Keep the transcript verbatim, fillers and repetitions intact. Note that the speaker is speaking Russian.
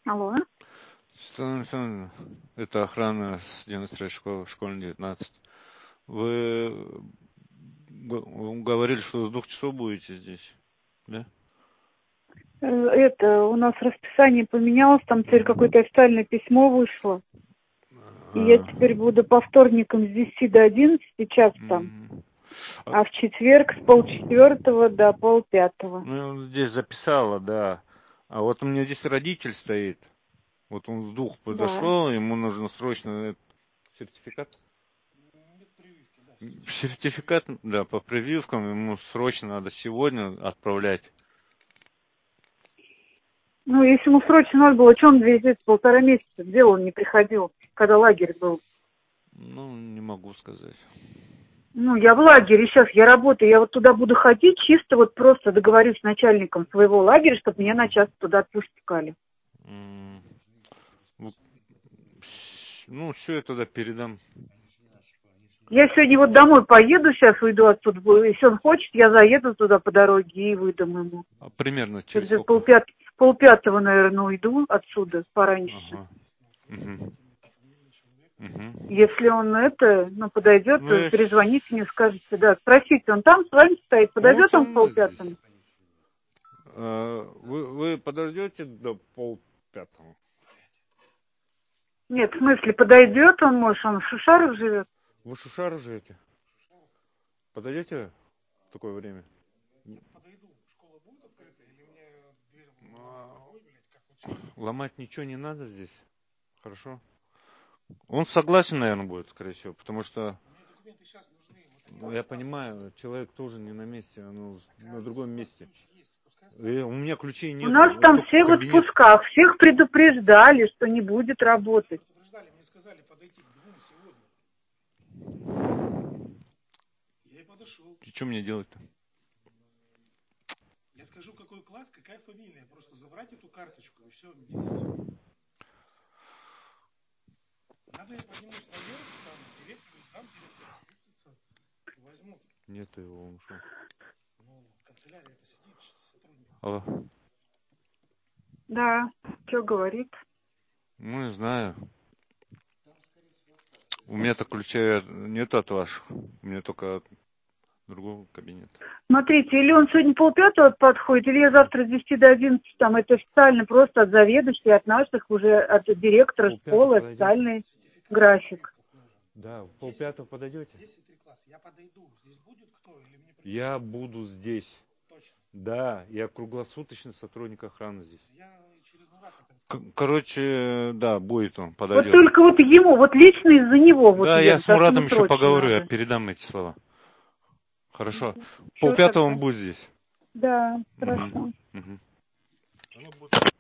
Алло. Светлана Александровна, это охрана с девяносто третьей школы, школьной девятнадцать. Вы г- говорили, что с двух часов будете здесь, да? Э, Это, у нас расписание поменялось, там теперь какое-то официальное письмо вышло. И я А, теперь буду по вторникам с десяти до одиннадцати час там, м. А, а в четверг с полчетвертого до полпятого. Ну, он здесь записала, да. А вот у меня здесь родитель стоит. Вот он с двух Да. подошел, ему нужно срочно этот сертификат. Сертификат, да, по прививкам ему срочно надо сегодня отправлять. Ну, если ему срочно надо было, что он везет полтора месяца? Где он не приходил, когда лагерь был? Ну, не могу сказать. Ну, я в лагере сейчас, я работаю, я вот туда буду ходить, чисто вот просто договорюсь с начальником своего лагеря, чтобы меня на час туда отпускали. М, вот, Ну, все я тогда передам. Я сегодня вот домой поеду, сейчас уйду отсюда. Если он хочет, я заеду туда по дороге и выдам ему. А примерно Я через где-то сколько? полпят... полпятого, наверное, уйду отсюда пораньше. Ага. Угу. Угу. Если он это, ну, подойдет, Ну, то я... перезвоните мне, скажете, да, спросите, он там с вами стоит, Он подойдет со он к мной здесь. полпятому? А, вы, вы подождете до полпятого? Нет, в смысле, подойдет он, может, он в Шушарах живет? Вы в Шушару живете? Подойдете в такое время? А, Ломать ничего не надо здесь. Хорошо? Он согласен, наверное, будет, скорее всего, потому что, ну, я понимаю, человек тоже не на месте, он на другом месте. И у меня ключей У нету, нас вот там только все в кабинет. отпусках, всех предупреждали, что не будет работать. И что мне делать-то? Нету его, он ушел. Алло. Да, что говорит? Ну, не знаю. У меня-то ключей нету от ваших. У меня только от другого кабинета. Смотрите, или он сегодня полпятого подходит, или я завтра с десяти до одиннадцати, там это официально просто от заведующей, от наших уже, от директора Полпятого школы подойдете? официальный график. Да, в полпятого подойдете? Я буду здесь. Да, я круглосуточный сотрудник охраны здесь. К- Короче, да, будет он, Вот подойдет. только вот ему, вот лично из-за него вот Да, я еду, с потому что ему Муратом еще срочно поговорю, я надо. передам эти слова. Хорошо. Все Полпятого он тогда. будет здесь. Да, Угу. хорошо. Угу.